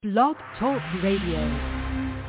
Blog Talk Radio.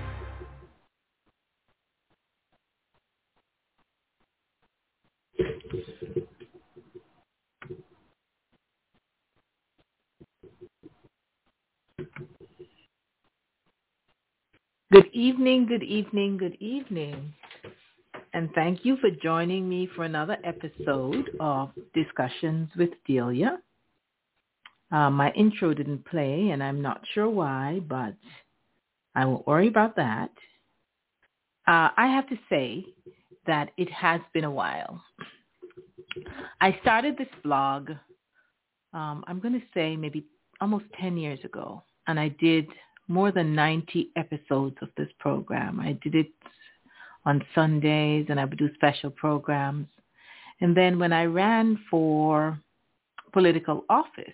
Good evening, good evening, good evening. And thank you for joining me for another episode of Discussions with Delia. My intro didn't play, and I'm not sure why, but I won't worry about that. I have to say that it has been a while. I started this blog, I'm going to say maybe almost 10 years ago, and I did more than 90 episodes of this program. I did it on Sundays, and I would do special programs. And then when I ran for political office,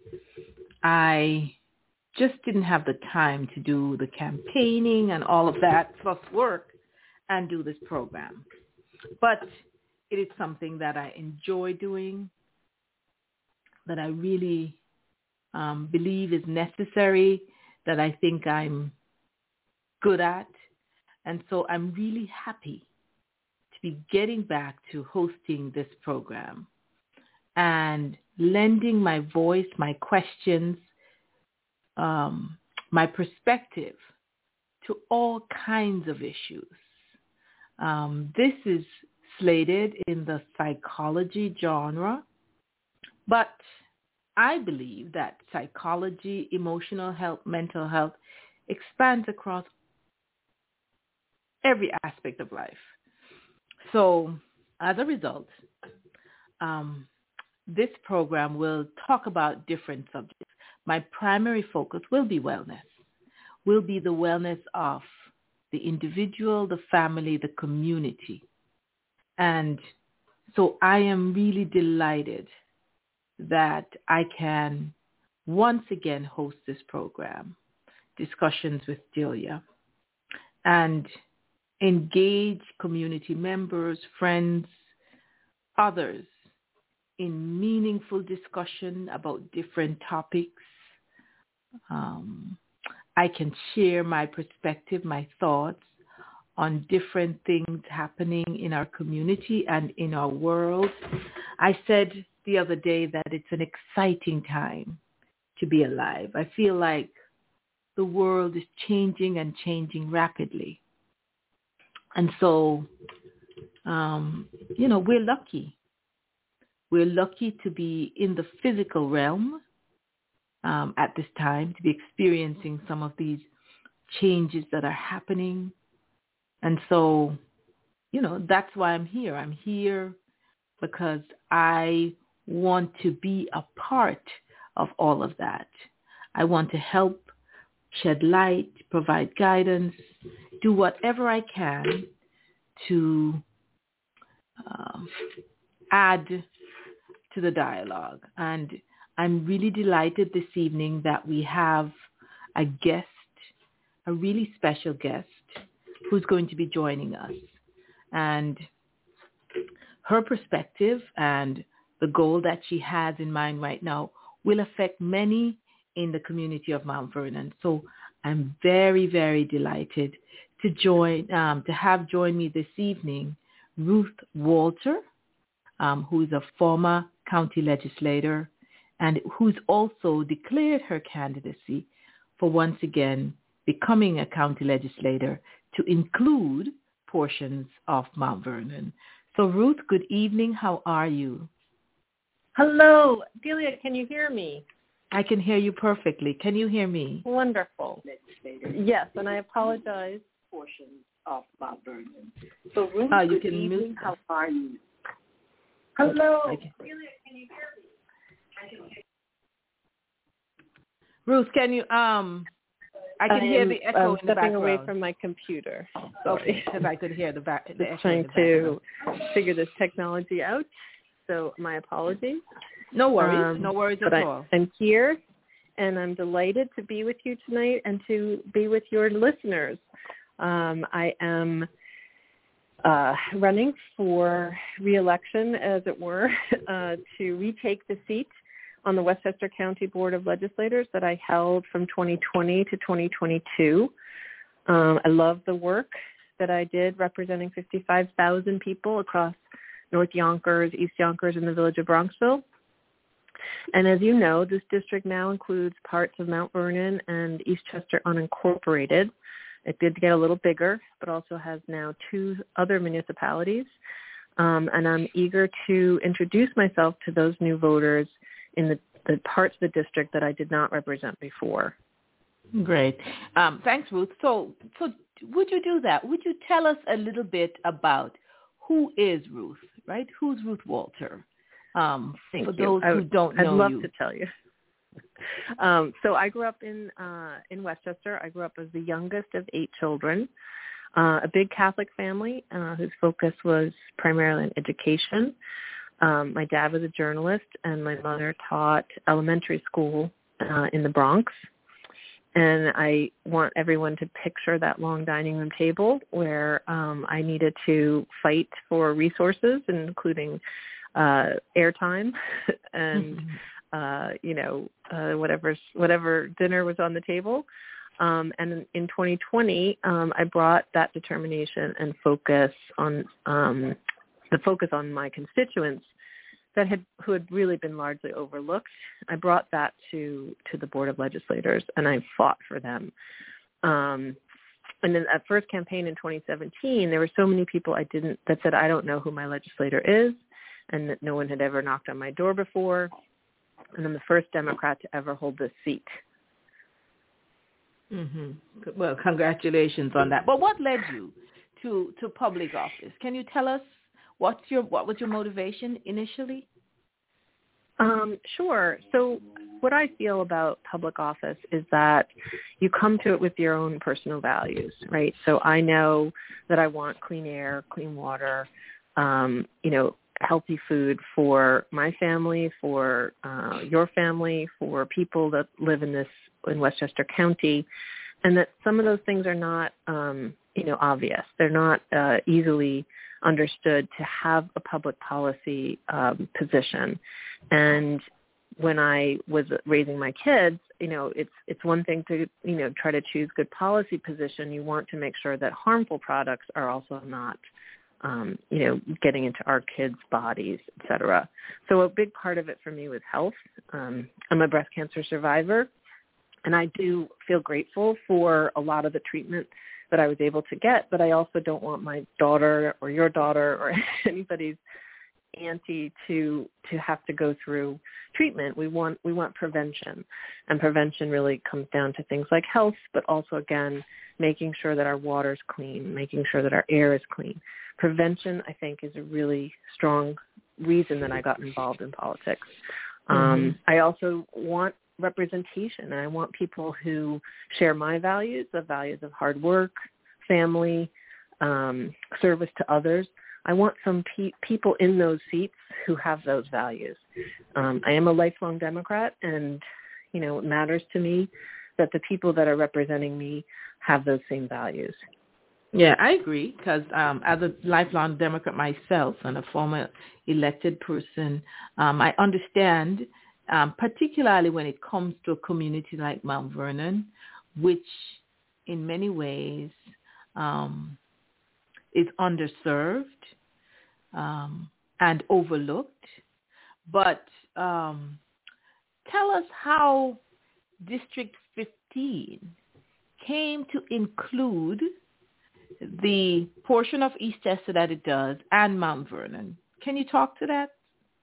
I just didn't have the time to do the campaigning and all of that plus work and do this program. But it is something that I enjoy doing, that I really believe is necessary, that I think I'm good at. And so I'm really happy to be getting back to hosting this program and lending my voice, my questions, my perspective to all kinds of issues. This is slated in the psychology genre, but I believe that psychology, emotional health, mental health expands across every aspect of life. So as a result, this program will talk about different subjects. My primary focus will be wellness, will be the wellness of the individual, the family, the community. And so I am really delighted that I can once again host this program, Discussions with Delia, and engage community members, friends, others in meaningful discussion about different topics. I can share my perspective, my thoughts on different things happening in our community and in our world. I said the other day that it's an exciting time to be alive. I feel like the world is changing and changing rapidly. And so, we're lucky. We're lucky to be in the physical realm at this time, to be experiencing some of these changes that are happening. And so, that's why I'm here. I'm here because I want to be a part of all of that. I want to help shed light, provide guidance, do whatever I can to add to the dialogue. And I'm really delighted this evening that we have a guest, a really special guest, who's going to be joining us. And her perspective and the goal that she has in mind right now will affect many in the community of Mount Vernon. So I'm very, very delighted to have join me this evening Ruth Walter, who is a former county legislator and who's also declared her candidacy for once again becoming a county legislator to include portions of Mount Vernon. So Ruth, good evening. How are you? Hello. Delia, can you hear me? I can hear you perfectly. Can you hear me? Wonderful. Yes, and I apologize. Portions of Mount Vernon. So Ruth, you good can evening. mute. How are you? Hello. Delia, can you hear me? I can hear you. Ruth, can you I can hear the echo in the background. Stepping away from my computer. Okay, because I could hear the echo. Just trying to figure this technology out. So my apologies. No worries. No worries at all. I'm here, and I'm delighted to be with you tonight and to be with your listeners. I am running for re-election, as it were, to retake the seat on the Westchester County Board of Legislators that I held from 2020 to 2022. I love the work that I did representing 55,000 people across North Yonkers, East Yonkers, and the village of Bronxville. And as you know, this district now includes parts of Mount Vernon and Eastchester unincorporated. It did get a little bigger, but also has now 2 other municipalities. And I'm eager to introduce myself to those new voters in the parts of the district that I did not represent before. Great. Thanks, Ruth. So would you do that? Would you tell us a little bit about who is Ruth, right? Who's Ruth Walter? For those who don't know you. I'd love to tell you. So I grew up in Westchester. I grew up as the youngest of 8 children, a big Catholic family whose focus was primarily on education. My dad was a journalist, and my mother taught elementary school in the Bronx. And I want everyone to picture that long dining room table where I needed to fight for resources, including airtime and, whatever dinner was on the table. And in 2020, I brought that determination and focus on my constituents who had really been largely overlooked. I brought that to the Board of Legislators, and I fought for them. And then at first campaign in 2017, there were so many people that said, I don't know who my legislator is, and that no one had ever knocked on my door before. And I'm the first Democrat to ever hold this seat. Mm-hmm. Well, congratulations on that. But what led you to public office? Can you tell us what was your motivation initially? Sure. So what I feel about public office is that you come to it with your own personal values, right? So I know that I want clean air, clean water, healthy food for my family, for your family, for people that live in Westchester County, and that some of those things are not, obvious. They're not easily understood to have a public policy position. And when I was raising my kids, it's one thing to, try to choose good policy position. You want to make sure that harmful products are also not, getting into our kids' bodies, et cetera. So a big part of it for me was health. I'm a breast cancer survivor, and I do feel grateful for a lot of the treatment that I was able to get, but I also don't want my daughter or your daughter or anybody's auntie to have to go through treatment. We want prevention, and prevention really comes down to things like health, but also, again, making sure that our water's clean, making sure that our air is clean. Prevention, I think, is a really strong reason that I got involved in politics. I also want representation, and I want people who share my values, the values of hard work, family, service to others. I want some people in those seats who have those values. I am a lifelong Democrat, and, it matters to me that the people that are representing me have those same values. Yeah, I agree, because as a lifelong Democrat myself and a former elected person, I understand, particularly when it comes to a community like Mount Vernon, which in many ways is underserved and overlooked. But tell us how District 15 came to include the portion of Eastchester that it does and Mount Vernon. Can you talk to that?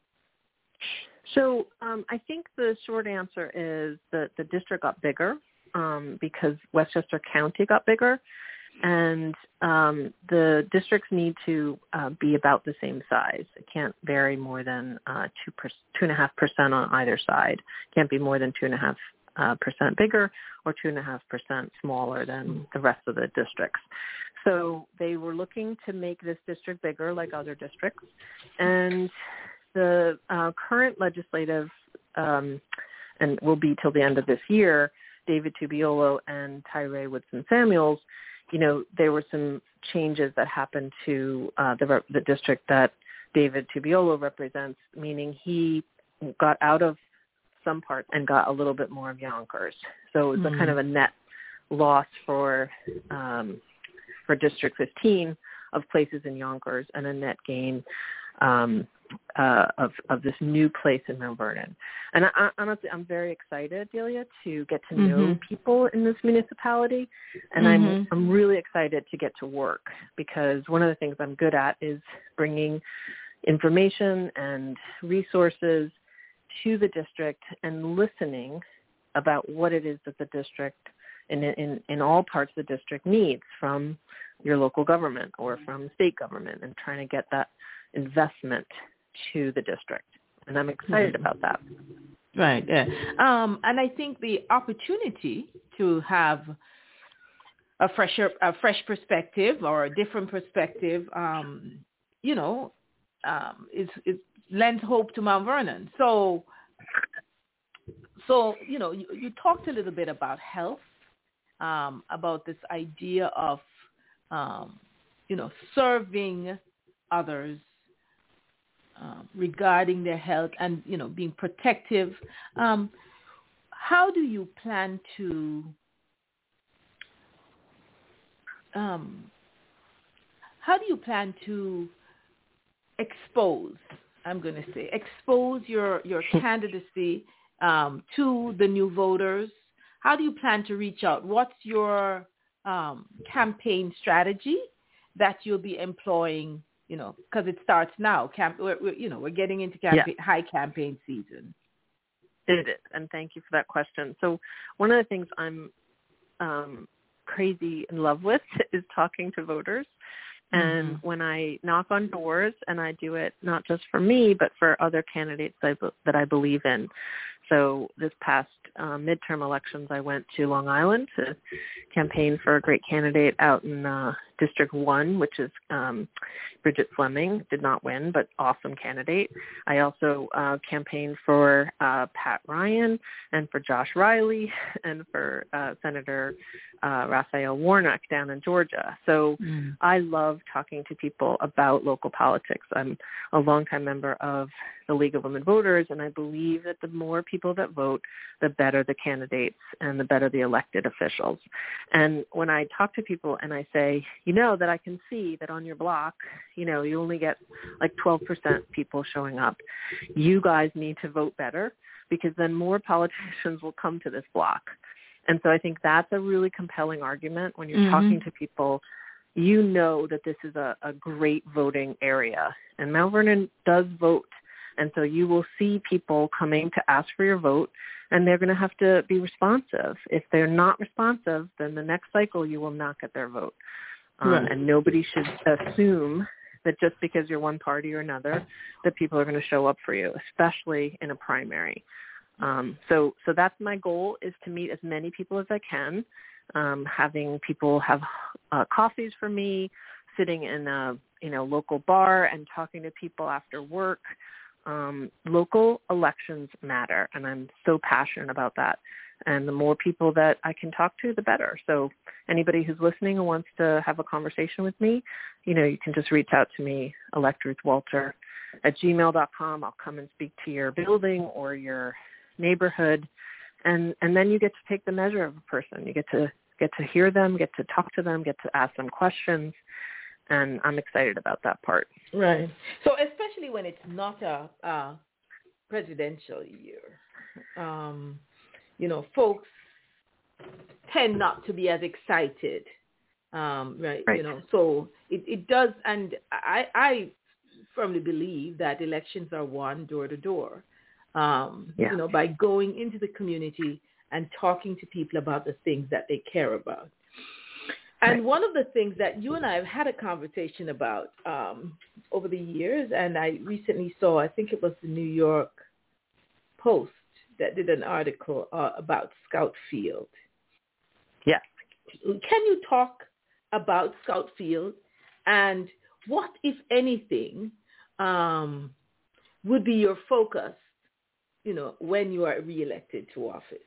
So I think the short answer is that the district got bigger because Westchester County got bigger, and the districts need to be about the same size. It can't vary more than 2.5% on either side. It can't be more than 2.5% bigger or 2.5% smaller than the rest of the districts. So they were looking to make this district bigger like other districts. And the current legislative, and will be till the end of this year, David Tubiolo and Tyree Woodson Samuels, there were some changes that happened to the district that David Tubiolo represents, meaning he got out of some parts and got a little bit more of Yonkers. So it was a kind of a net loss for District 15 of places in Yonkers, and a net gain of this new place in Mount Vernon. And honestly, I'm very excited, Delia, to get to know people in this municipality, and I'm really excited to get to work, because one of the things I'm good at is bringing information and resources to the district and listening about what it is that the district in all parts of the district needs from your local government or from state government, and trying to get that investment to the district. And I'm excited about that. Right. Yeah. And I think the opportunity to have a fresh perspective or a different perspective, it lends hope to Mount Vernon. So you talked a little bit about health, about this idea of, serving others regarding their health and, being protective. How do you plan to expose your candidacy to the new voters? How do you plan to reach out? What's your campaign strategy that you'll be employing? Because it starts now. We're getting into high campaign season. It is, and thank you for that question. So one of the things I'm crazy in love with is talking to voters. And when I knock on doors, and I do it not just for me, but for other candidates that I believe in. So this past midterm elections, I went to Long Island to campaign for a great candidate out in District 1, which is Bridget Fleming. Did not win, but awesome candidate. I also campaigned for Pat Ryan and for Josh Riley and for Senator Raphael Warnock down in Georgia. So I love talking to people about local politics. I'm a longtime member of the League of Women Voters, and I believe that the more people that vote, the better the candidates and the better the elected officials. And when I talk to people and I say, that I can see that on your block, you only get like 12% people showing up. You guys need to vote better, because then more politicians will come to this block. And so I think that's a really compelling argument when you're talking to people. That this is a great voting area, and Mount Vernon does vote. And so you will see people coming to ask for your vote, and they're going to have to be responsive. If they're not responsive, then the next cycle you will not get their vote. And nobody should assume that just because you're one party or another, that people are going to show up for you, especially in a primary. So that's my goal, is to meet as many people as I can, having people have coffees for me, sitting in a local bar and talking to people after work. Local elections matter, and I'm so passionate about that. And the more people that I can talk to, the better. So anybody who's listening and wants to have a conversation with me, you can just reach out to me, electruthwalter@gmail.com. I'll come and speak to your building or your neighborhood. And then you get to take the measure of a person. You get to hear them, get to talk to them, get to ask them questions. And I'm excited about that part. Right. So especially when it's not a presidential year, folks tend not to be as excited, right? So it does, and I firmly believe that elections are won door to door, by going into the community and talking to people about the things that they care about. And one of the things that you and I have had a conversation about over the years, and I recently saw, I think it was the New York Post that did an article about Scout Field. Yeah. Can you talk about Scout Field and what, if anything, would be your focus, when you are reelected to office?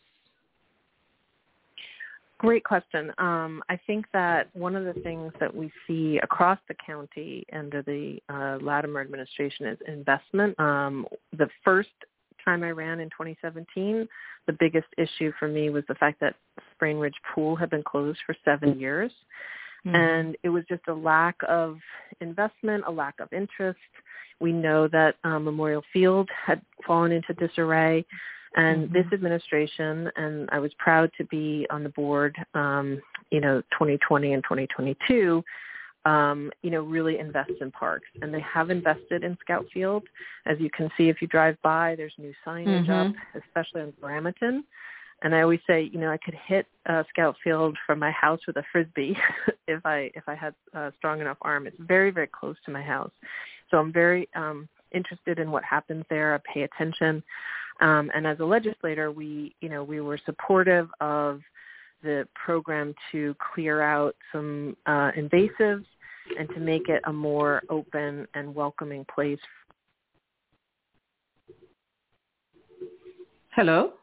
Great question. I think that one of the things that we see across the county under the Latimer administration is investment. The first time I ran in 2017, the biggest issue for me was the fact that Sprain Ridge Pool had been closed for 7 years. Mm-hmm. And it was just a lack of investment, a lack of interest. We know that Memorial Field had fallen into disarray. And mm-hmm. this administration, and I was proud to be on the board, 2020 and 2022, really invest in parks. And they have invested in Scout Field. As you can see, if you drive by, there's new signage mm-hmm. up, especially on Bramerton. And I always say, I could hit Scout Field from my house with a Frisbee if I had a strong enough arm. It's very, very close to my house. So I'm very interested in what happens there. I pay attention. And as a legislator, we were supportive of the program to clear out some invasives and to make it a more open and welcoming place. Hello?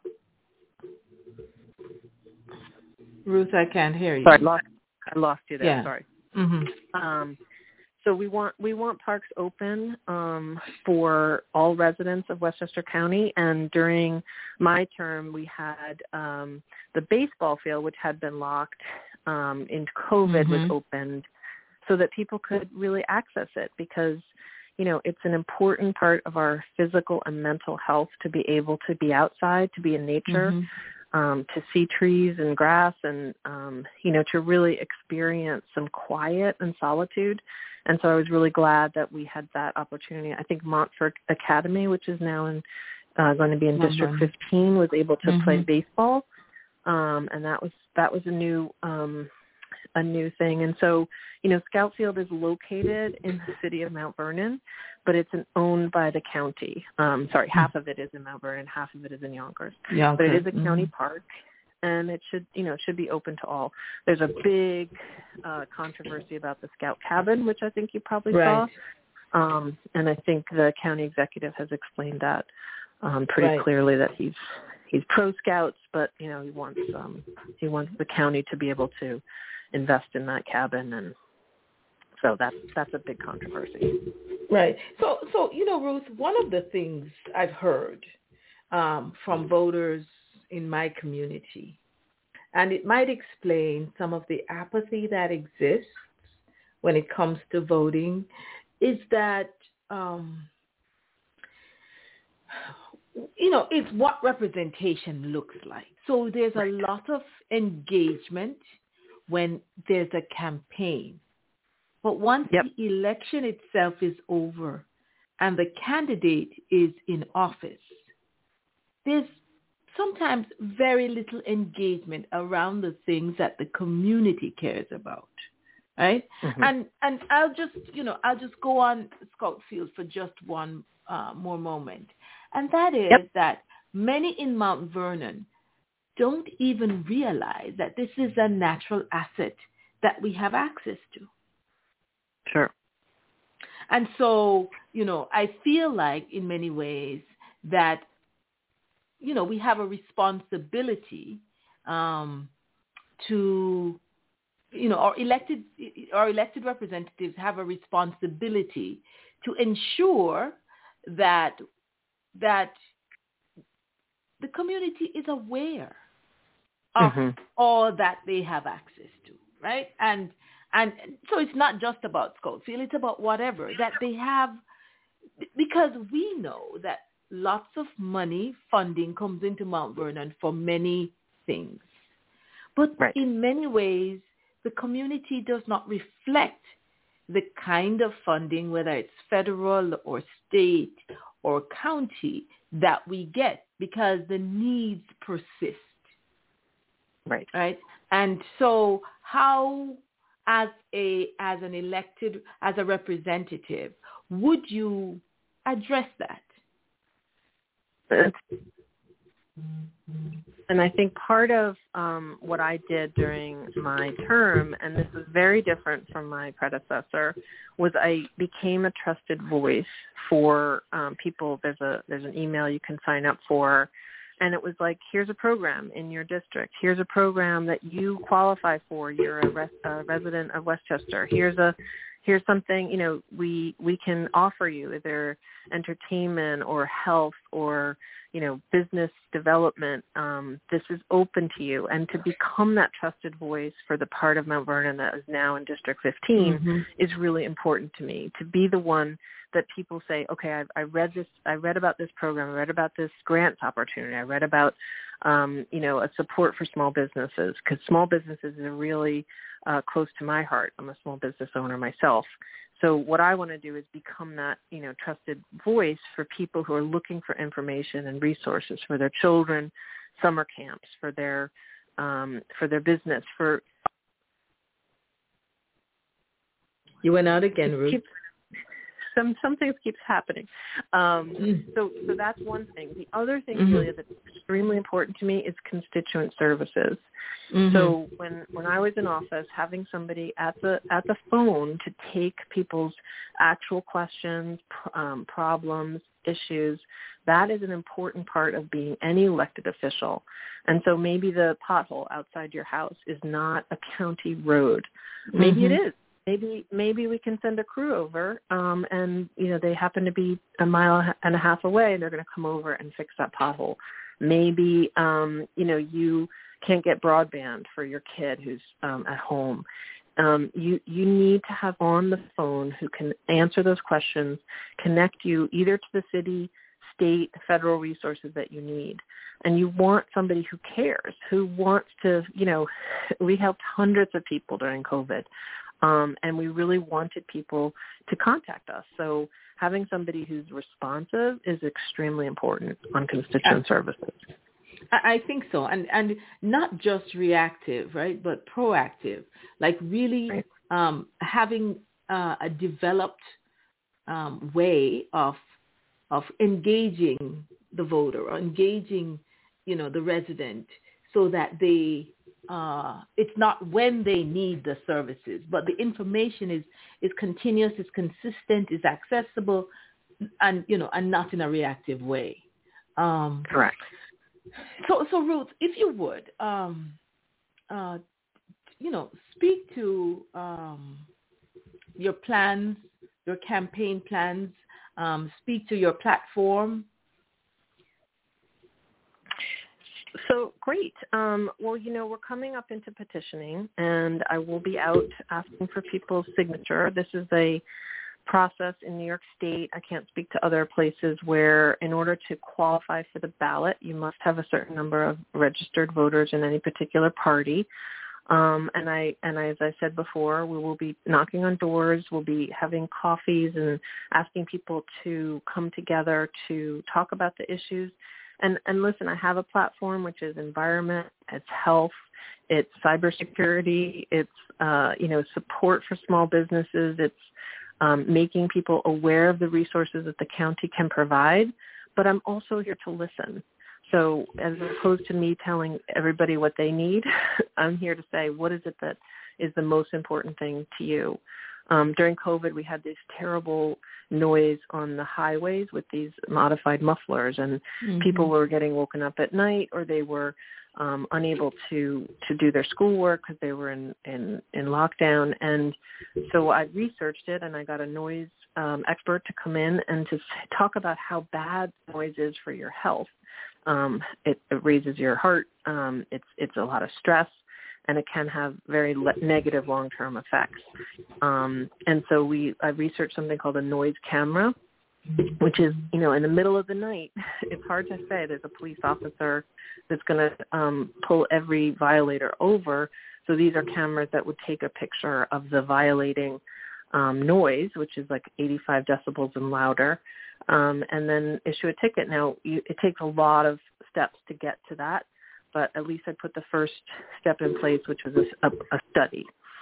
Ruth, I can't hear you. Sorry, I lost you there. Yeah. Sorry. Mm-hmm. So we want parks open for all residents of Westchester County. And during my term, we had the baseball field, which had been locked into COVID, mm-hmm. was opened so that people could really access it because, it's an important part of our physical and mental health to be able to be outside, to be in nature. Mm-hmm. To see trees and grass and, to really experience some quiet and solitude. And so I was really glad that we had that opportunity. I think Montfort Academy, which is now going to be in District 15, was able to mm-hmm. play baseball. And that was a new thing. And so, Scout Field is located in the city of Mount Vernon, but it's owned by the county. Half of it is in Mount Vernon, half of it is in Yonkers. But it is a county mm-hmm. park, and it should be open to all. There's a big controversy about the Scout Cabin, which I think you probably saw. And I think the county executive has explained that pretty clearly that he's pro Scouts, but he wants the county to be able to invest in that cabin, and so that's a big controversy. Right. So Ruth, one of the things I've heard from voters in my community, and it might explain some of the apathy that exists when it comes to voting, is that it's what representation looks like. So there's a lot of engagement when there's a campaign. But once the election itself is over and the candidate is in office, there's sometimes very little engagement around the things that the community cares about, right? Mm-hmm. And I'll just go on Scout Field for just one more moment. And that is that many in Mount Vernon don't even realize that this is a natural asset that we have access to. Sure. And so, I feel like in many ways that, we have a responsibility to, our elected representatives have a responsibility to ensure that the community is aware of all that they have access to, right? And so it's not just about Scout Field, it's about whatever that they have, because we know that lots of money, funding comes into Mount Vernon for many things. But in many ways, the community does not reflect the kind of funding, whether it's federal or state or county, that we get because the needs persist. Right. And so how, as a representative, would you address that? And I think part of what I did during my term, and this is very different from my predecessor, was I became a trusted voice for people. There's an email you can sign up for, and it was like, here's a program in your district. Here's a program that you qualify for. You're a resident of Westchester. Here's here's something, we can offer you, either entertainment or health or, business development. This is open to you. And to become that trusted voice for the part of Mount Vernon that is now in District 15 is really important to me, to be the one that people say, okay, I read about this program, I read about this grants opportunity, I read about, a support for small businesses, because small businesses are really close to my heart. I'm a small business owner myself. So what I want to do is become that, trusted voice for people who are looking for information and resources for their children, summer camps, for their business. You went out again, Ruth. Some things keeps happening. So that's one thing. The other thing, Julia, that's extremely important to me is constituent services. So when I was in office, having somebody at the phone to take people's actual questions, problems, issues, that is an important part of being any elected official. And so maybe the pothole outside your house is not a county road. Maybe it is. Maybe we can send a crew over, and they happen to be a mile and a half away, and they're going to come over and fix that pothole. Maybe you can't get broadband for your kid who's at home. You need to have on the phone who can answer those questions, connect you either to the city, state, federal resources that you need. And you want somebody who cares, who wants to, we helped hundreds of people during COVID. And we really wanted people to contact us. So having somebody who's responsive is extremely important on constituent services. I think so. And not just reactive, right, but proactive, like really having a developed way of engaging the voter or engaging, the resident so that they it's not when they need the services, but the information is continuous, is consistent, is accessible, and and not in a reactive way. Correct. So Ruth, if you would, speak to your plans, your campaign plans. Speak to your platform. So great. Well, we're coming up into petitioning, and I will be out asking for people's signature. This is a process in New York State. I can't speak to other places where in order to qualify for the ballot, you must have a certain number of registered voters in any particular party. And as I said before, we will be knocking on doors. We'll be having coffees and asking people to come together to talk about the issues. And listen, I have a platform which is environment, it's health, it's cybersecurity, it's support for small businesses, it's making people aware of the resources that the county can provide. But I'm also here to listen. So as opposed to me telling everybody what they need, I'm here to say, what is it that is the most important thing to you? During COVID, we had this terrible noise on the highways with these modified mufflers, and people were getting woken up at night, or they were unable to do their schoolwork because they were in lockdown. And so I researched it, and I got a noise expert to come in and to talk about how bad noise is for your health. It raises your heart. It's a lot of stress, and it can have very negative long-term effects. And so I researched something called a noise camera, which is, in the middle of the night. It's hard to say. There's a police officer that's going to pull every violator over. So these are cameras that would take a picture of the violating noise, which is like 85 decibels and louder, and then issue a ticket. Now, it takes a lot of steps to get to that, but at least I put the first step in place, which was a study.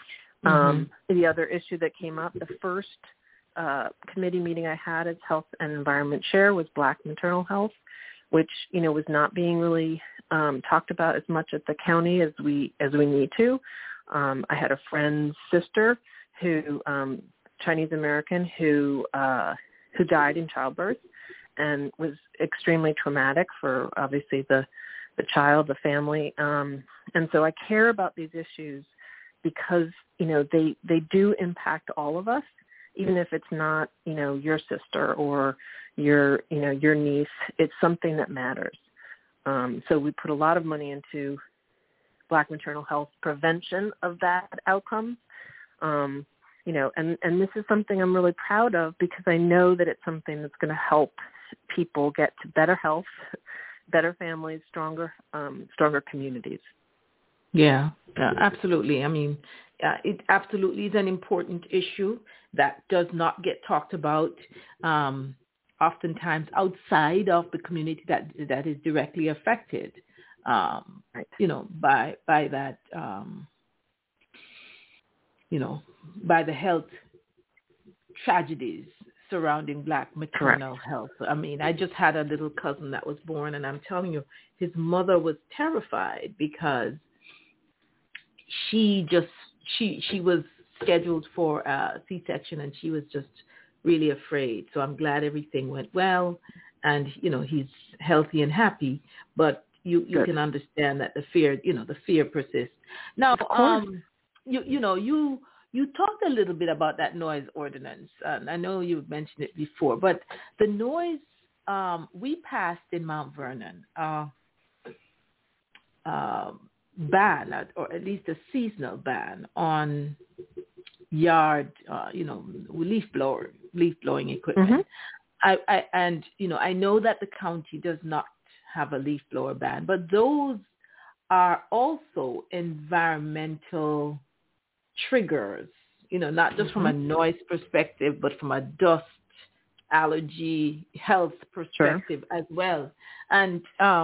The other issue that came up, the first committee meeting I had as Health and Environment Chair was Black maternal health, which, was not being really talked about as much at the county as we need to. I had a friend's sister who, Chinese American, who died in childbirth, and was extremely traumatic for obviously the child, the family. And so I care about these issues because, they do impact all of us, even if it's not, your sister or your niece. It's something that matters. So we put a lot of money into Black maternal health prevention of that outcome. And this is something I'm really proud of because I know that it's something that's going to help people get to better health, better families, stronger communities. Yeah, absolutely. I mean, it absolutely is an important issue that does not get talked about oftentimes outside of the community that is directly affected, right. By that, by the health tragedies surrounding Black maternal health. I mean, I just had a little cousin that was born, and I'm telling you, his mother was terrified because she was scheduled for a C-section, and she was just really afraid. So I'm glad everything went well, and he's healthy and happy. But you can understand that the fear persists. Now, you talked a little bit about that noise ordinance, and I know you've mentioned it before, but the noise we passed in Mount Vernon ban, or at least a seasonal ban on yard, leaf blowing equipment. Mm-hmm. I know that the county does not have a leaf blower ban, but those are also environmental triggers, not just from a noise perspective, but from a dust, allergy, health perspective as well. And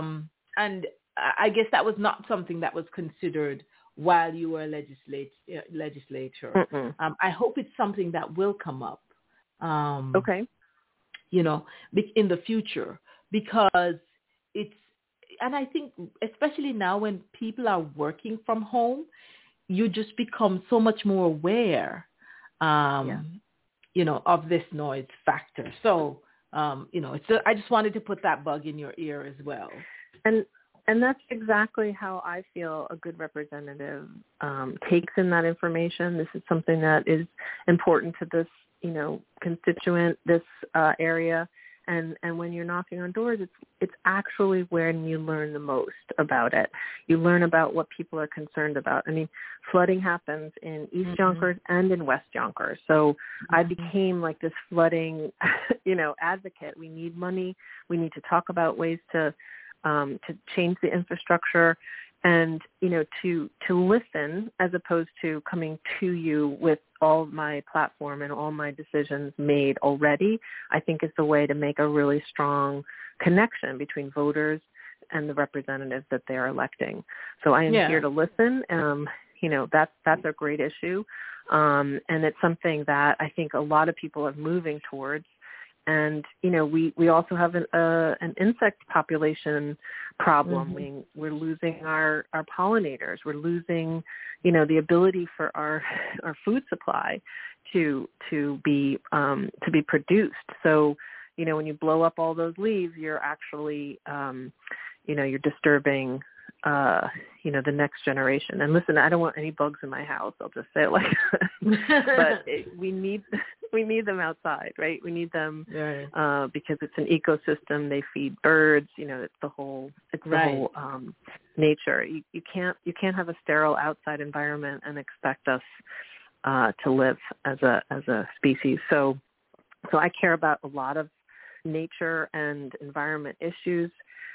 I guess that was not something that was considered while you were a legislator. I hope it's something that will come up. Okay. In the future, because and I think especially now when people are working from home, you just become so much more aware, of this noise factor. So, I just wanted to put that bug in your ear as well. And that's exactly how I feel a good representative takes in that information. This is something that is important to this, constituent, this area. And when you're knocking on doors, it's actually when you learn the most about it. You learn about what people are concerned about. I mean, flooding happens in East Yonkers and in West Yonkers. So I became like this flooding, advocate. We need money. We need to talk about ways to change the infrastructure and, to listen as opposed to coming to you with all my platform and all my decisions made already, I think is the way to make a really strong connection between voters and the representatives that they are electing. So I am here to listen. That's a great issue. And it's something that I think a lot of people are moving towards. And, we also have an insect population problem. We're losing our pollinators. We're losing, the ability for our food supply to be produced. So, when you blow up all those leaves, you're actually, you're disturbing, the next generation. And listen, I don't want any bugs in my house. I'll just say it like that. But we need them outside, right? We need them because it's an ecosystem. They feed birds. It's the whole nature. You can't have a sterile outside environment and expect us to live as a species. So I care about a lot of nature and environment issues.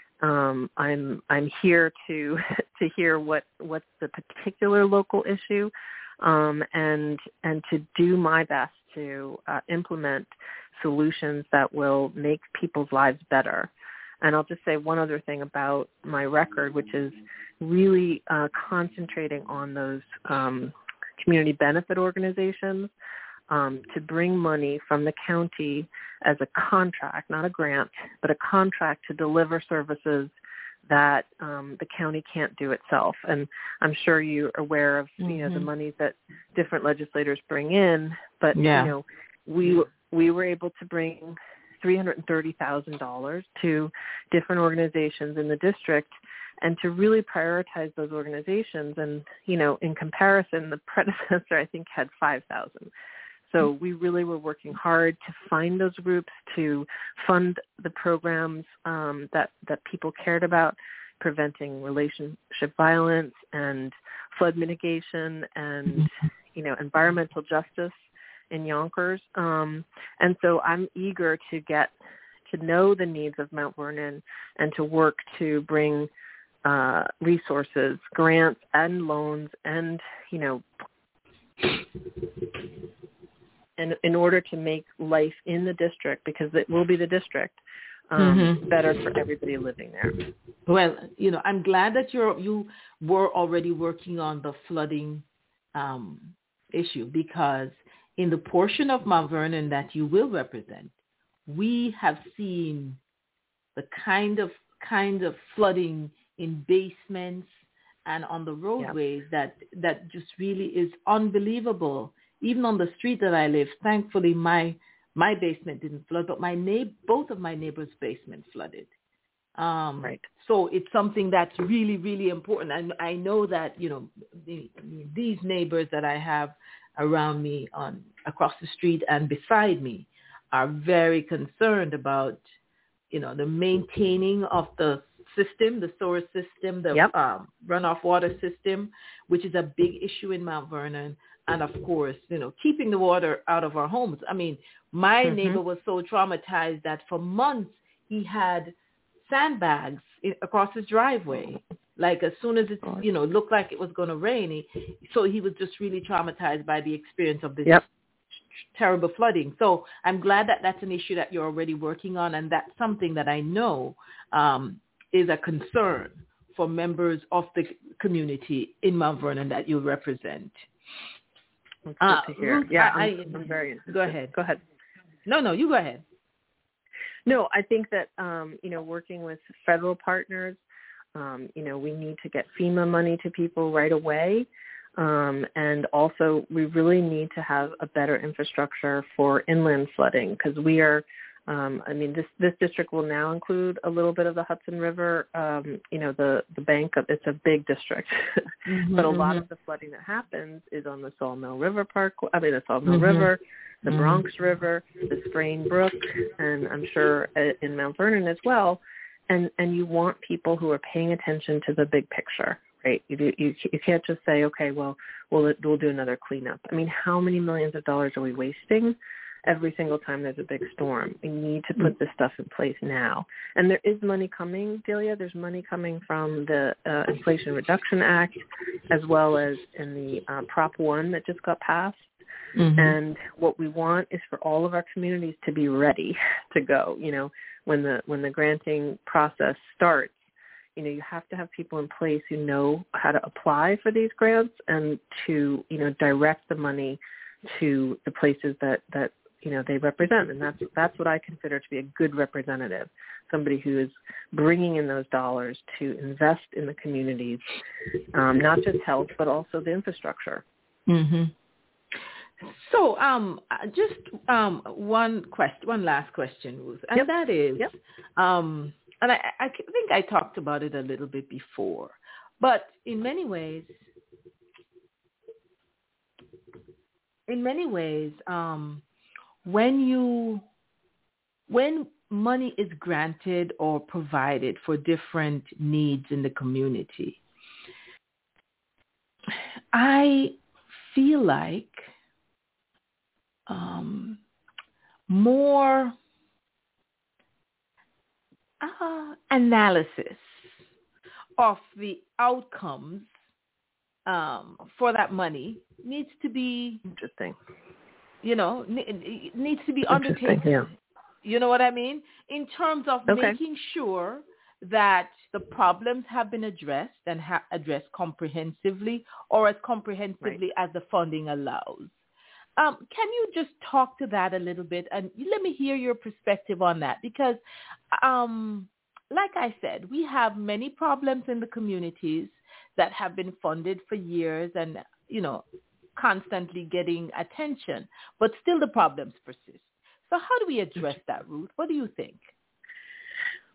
I'm here to hear what's the particular local issue, and to do my best to implement solutions that will make people's lives better. And I'll just say one other thing about my record, which is really concentrating on those community benefit organizations to bring money from the county as a contract, not a grant, but a contract to deliver services that the county can't do itself. And I'm sure you're aware of the money that different legislators bring in, but we were able to bring $330,000 to different organizations in the district and to really prioritize those organizations. And, in comparison, the predecessor, I think, had 5,000. So we really were working hard to find those groups, to fund the programs that people cared about, preventing relationship violence and flood mitigation and, environmental justice in Yonkers. And so I'm eager to get to know the needs of Mount Vernon and to work to bring resources, grants and loans and, and in order to make life in the district, because it will be the district, better for everybody living there. Well, I'm glad that you were already working on the flooding issue, because in the portion of Mount Vernon that you will represent, we have seen the kind of flooding in basements and on the roadways that just really is unbelievable. Even on the street that I live, thankfully my basement didn't flood, but both of my neighbors' basements flooded. Right. So it's something that's really, really important. And I know that, these neighbors that I have around me across the street and beside me are very concerned about, the maintaining of the system, the sewer system, the runoff water system, which is a big issue in Mount Vernon. And of course, keeping the water out of our homes. I mean, my neighbor was so traumatized that for months he had sandbags across his driveway. Like as soon as it, looked like it was going to rain, so he was just really traumatized by the experience of this terrible flooding. So I'm glad that that's an issue that you're already working on, and that's something that I know is a concern for members of the community in Mount Vernon that you represent. That's good to hear. Ruth, Yeah, I'm very interested. Go ahead. No, you go ahead. No, I think that, working with federal partners, we need to get FEMA money to people right away. And also we really need to have a better infrastructure for inland flooding, because we are, this district will now include a little bit of the Hudson River, the bank of, it's a big district, but a lot of the flooding that happens is on the Sawmill River the Sawmill River, the Bronx River, the Sprain Brook, and I'm sure in Mount Vernon as well. And you want people who are paying attention to the big picture, right? You can't just say, okay, well, we'll do another cleanup. I mean, how many millions of dollars are we wasting every single time there's a big storm? We need to put this stuff in place now. And there is money coming, Delia. There's money coming from the Inflation Reduction Act, as well as in the Prop 1 that just got passed. And what we want is for all of our communities to be ready to go. When the granting process starts, you have to have people in place who know how to apply for these grants and to, direct the money to the places that they represent. And that's what I consider to be a good representative, somebody who is bringing in those dollars to invest in the communities, not just health, but also the infrastructure. So, just one last question, Ruth, and that is, and I think I talked about it a little bit before, but in many ways, when money is granted or provided for different needs in the community, I feel like more analysis of the outcomes for that money needs to be interesting. It needs to be undertaken. Yeah. You know what I mean? In terms of making sure that the problems have been addressed and addressed comprehensively, or as comprehensively as the funding allows. Can you just talk to that a little bit, and let me hear your perspective on that? Because, like I said, we have many problems in the communities that have been funded for years and, constantly getting attention, but still the problems persist. So how do we address that, Ruth? What do you think?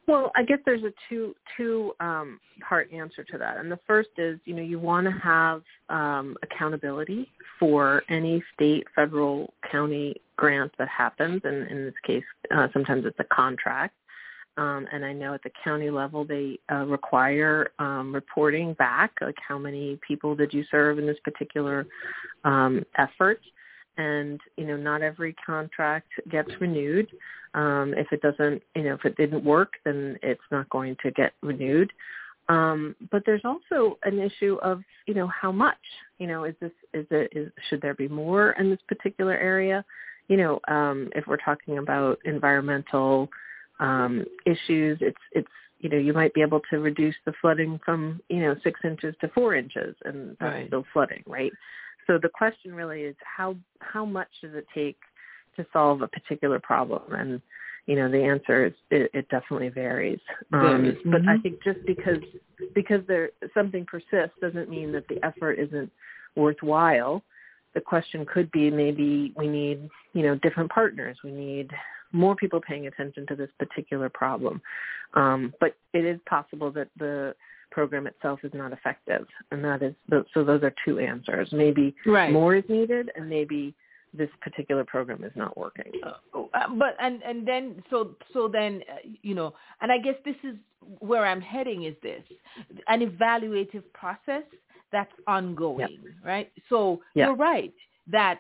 Well, I guess there's a two part answer to that. And the first is, you want to have accountability for any state, federal, county grant that happens. And in this case, sometimes it's a contract. And I know at the county level, they require reporting back, like how many people did you serve in this particular effort. And, not every contract gets renewed. If it doesn't, if it didn't work, then it's not going to get renewed. But there's also an issue of, how much, should there be more in this particular area? If we're talking about environmental issues, it's you might be able to reduce the flooding from 6 inches to 4 inches, and that's still flooding, right? So the question really is how much does it take to solve a particular problem? And the answer is it definitely varies. But I think just because something persists doesn't mean that the effort isn't worthwhile. The question could be, maybe we need different partners. We need more people paying attention to this particular problem. But it is possible that the program itself is not effective, and that is so those are two answers. Maybe more is needed, and maybe this particular program is not working. But then and I guess this is where I'm heading, is this an evaluative process that's ongoing, right? So you're right that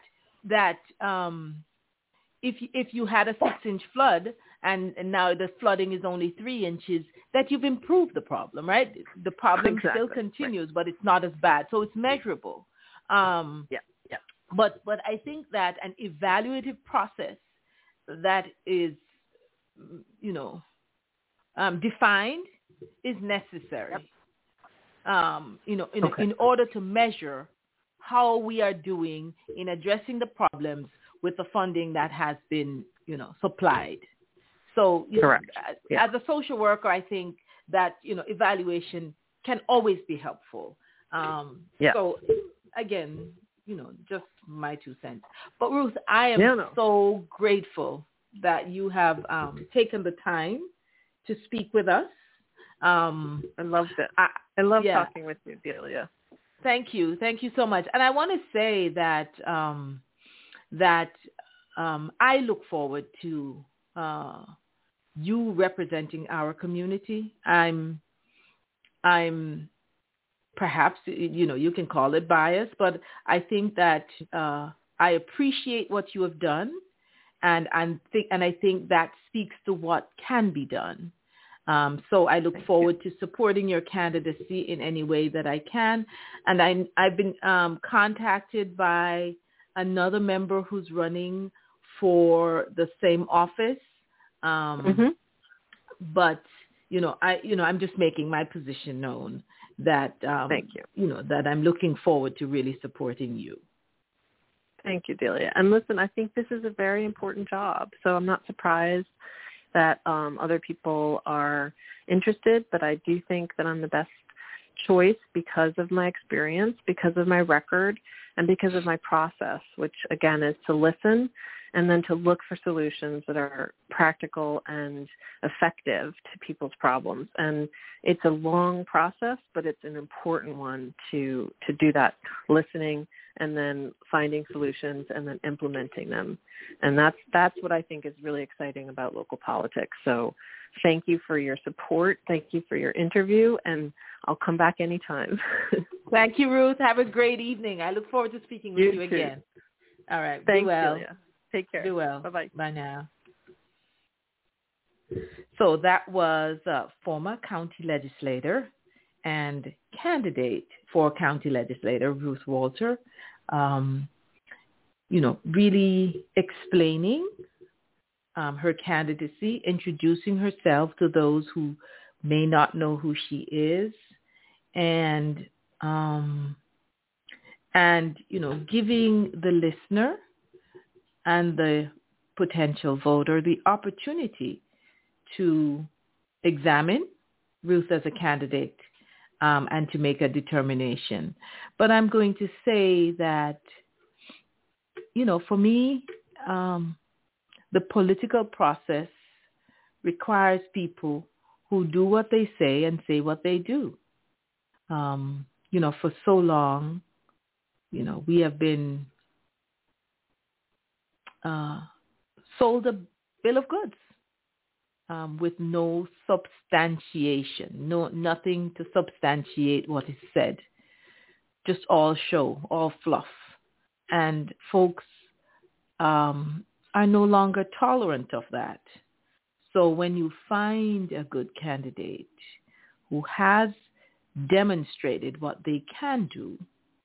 if you had a 6-inch flood and now the flooding is only 3 inches, that you've improved the problem, right? The problem still continues, but it's not as bad. So it's measurable. But I think that an evaluative process that is, defined is necessary. In order to measure how we are doing in addressing the problems with the funding that has been, supplied. So, as a social worker, I think that, evaluation can always be helpful. So, again, just my 2 cents. But Ruth, I am so grateful that you have taken the time to speak with us. I loved it. I love talking with you, Delia. Thank you so much. And I want to say that I look forward to you representing our community. I'm perhaps, you can call it bias, but I think that I appreciate what you have done, and I think that speaks to what can be done. So I look forward to supporting your candidacy in any way that I can. And I've been contacted by another member who's running for the same office. But, I'm just making my position known that, thank you. That I'm looking forward to really supporting you. Thank you, Delia. And listen, I think this is a very important job. So I'm not surprised that other people are interested, but I do think that I'm the best choice because of my experience, because of my record, and because of my process, which again is to listen and then to look for solutions that are practical and effective to people's problems. And it's a long process, but it's an important one to do that, listening and then finding solutions and then implementing them. And that's what I think is really exciting about local politics. So thank you for your support. Thank you for your interview, and I'll come back anytime. Thank you, Ruth. Have a great evening. I look forward to speaking with you too. again. All right. Thanks, do well. Julia. Take care. Do well. Bye-bye. Bye now. So that was former county legislator and candidate for county legislator, Ruth Walter, really explaining her candidacy, introducing herself to those who may not know who she is, and giving the listener and the potential voter the opportunity to examine Ruth as a candidate and to make a determination. But I'm going to say that, for me, the political process requires people who do what they say and say what they do. For so long, we have been sold a bill of goods with no substantiation, nothing to substantiate what is said, just all show, all fluff. And folks are no longer tolerant of that. So when you find a good candidate who has demonstrated what they can do,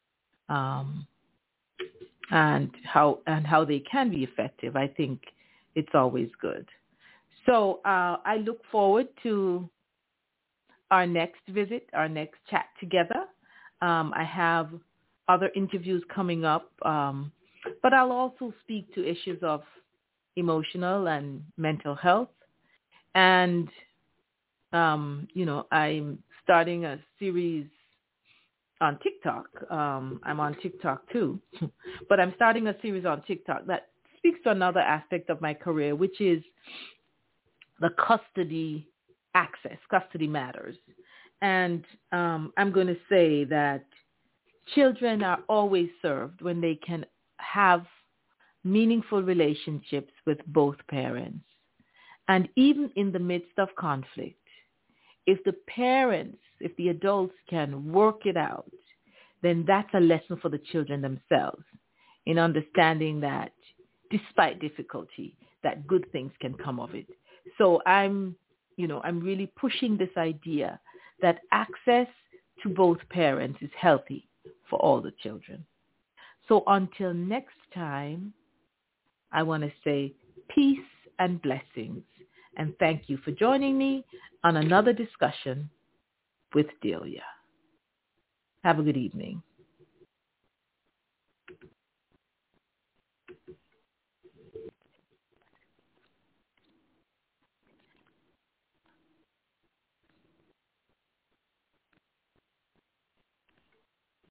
and how they can be effective, I think it's always good. So I look forward to our next visit, our next chat together. I have other interviews coming up, but I'll also speak to issues of emotional and mental health. And, I'm starting a series on TikTok. I'm on TikTok too, but I'm starting a series on TikTok that speaks to another aspect of my career, which is the custody access, custody matters. And I'm going to say that children are always served when they can have meaningful relationships with both parents. And even in the midst of conflict, if the adults can work it out, then that's a lesson for the children themselves in understanding that despite difficulty, that good things can come of it. So I'm really pushing this idea that access to both parents is healthy for all the children. So until next time, I want to say peace and blessings. And thank you for joining me on another discussion with Delia. Have a good evening.